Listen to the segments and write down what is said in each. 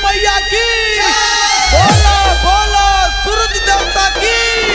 मैया की बोला बोला सूरज देवता की।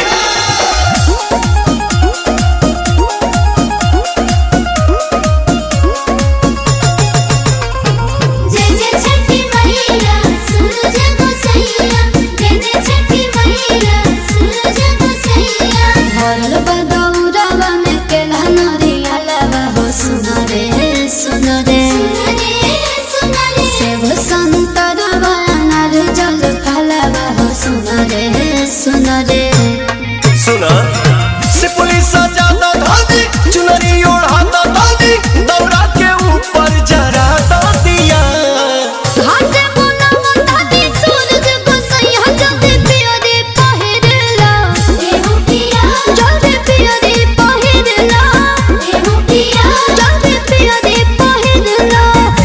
जय जय छठी मैया सूरज गोसैया, जय जय छठी मैया सूरज गोसैया। भरल बदौरवा में केला नरिया लवा हो सुनो रे सुनो रे सुनो रे। सेब संतरवा अनार जल फलवा हो सुनो रे सुनो रे। सुना से पुलिस ज्यादा धादी चुनरी ओढ़ाता दादी दौड़ा के ऊपर जरा दिया। घाटे मोना मोटादी सूरज गोसैया, जल्दी पियरे पहिरला एहु पिया, जल्दी पियरे पहिरला एहु पिया, जल्दी पियरे पहिरला।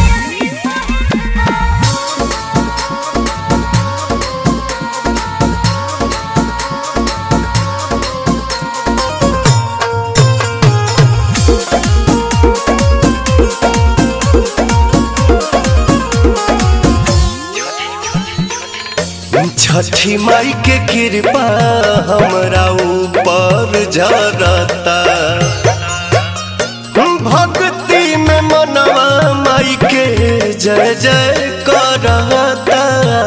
छठी माई के कृपा हमरा ऊपर झरता। भक्ति में मनवा माई के जय जय करता।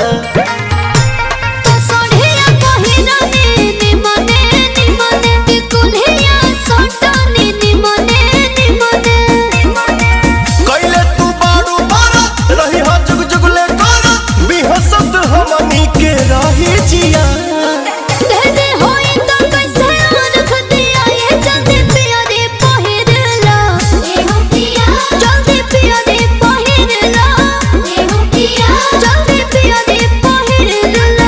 तो सोढ़िया पहिरने निमने निमने, कुल्हिया सोटने निमने निमने। कैले तू बारू बारा रही हा जुग जुगले करा बिहसत हमनी के रही जिया। दे दे होई तो कैसे रख दिया, ये जल्दी पियरे पहिरला एहु पिया, जल्दी पियरे पहिरला एहु पिया, जल्दी पियरे पहिरला।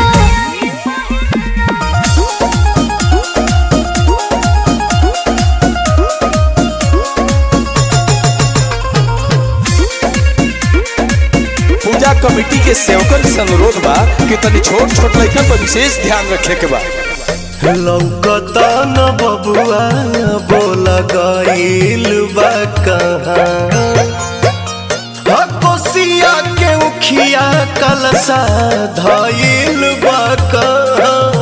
पूजा कमेटी के सेवकन से अनुरोध बा कि तनी छोट छोट लड़कन पर विशेष ध्यान रखे के बा। लौकता न बबुआ बोल गईल बा कहाँ। कोसिया के उखिया कलसा धईल बा कहाँ।